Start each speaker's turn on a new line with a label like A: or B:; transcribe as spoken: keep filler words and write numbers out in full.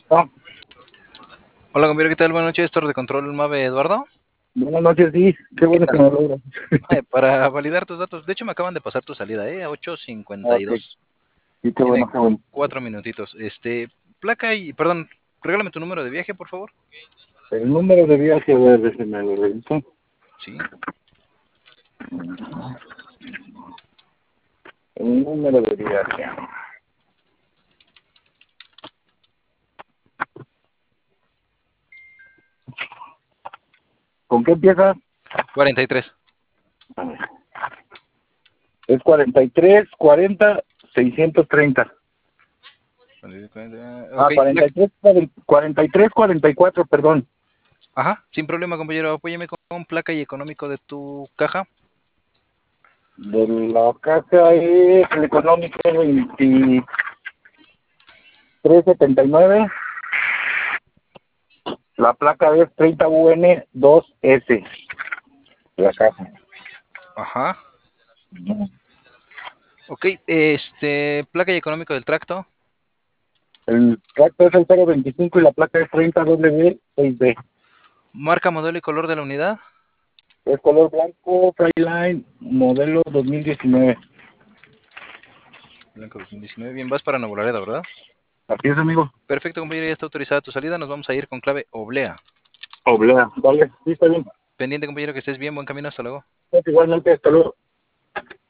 A: No,
B: Hola, compañero, ¿qué tal? Buenas noches, Torre de Control Mave Eduardo.
A: buenas noches, sí, qué
B: ¿Qué
A: bueno que
B: tal?
A: me logras.
B: Eh, para validar tus datos, de hecho me acaban de pasar tu salida, ¿eh?
A: Ok,
B: ocho cincuenta y dos.
A: sí, qué
B: Tiene
A: bueno, qué bueno.
B: cuatro minutitos. Este, placa y, perdón, regálame tu número de viaje, por favor.
A: El número de viaje, a ver, déjeme lo reviso.
B: Sí.
A: El número de viaje. ¿Con qué empieza?
B: cuarenta y tres.
A: A ver, es cuarenta y tres, cuarenta, seiscientos treinta.
B: Ok,
A: Ah, cuarenta
B: placa.
A: y tres, cuarenta y tres, cuarenta y cuatro, perdón.
B: Ajá, sin problema, compañero. Apóyame con placa y económico de tu caja.
A: De la caja es el económico veintitrés setenta y nueve. La placa es treinta U N dos S. La caja.
B: Ajá. Ok, este, placa y económico del tracto.
A: El tracto es el cero veinticinco y la placa es treinta W seis B.
B: Marca, modelo y color de la unidad.
A: Es color blanco, Freiline, modelo dos mil diecinueve.
B: Blanco dos mil diecinueve. Bien, vas para Nuevo Laredo, ¿verdad?
A: Así es, amigo.
B: Perfecto, compañero, ya está autorizada tu salida. Nos vamos a ir con clave oblea.
A: Oblea. Vale, sí, está bien.
B: Pendiente, compañero, que estés bien. Buen camino. Hasta luego.
A: Pues igualmente, hasta luego.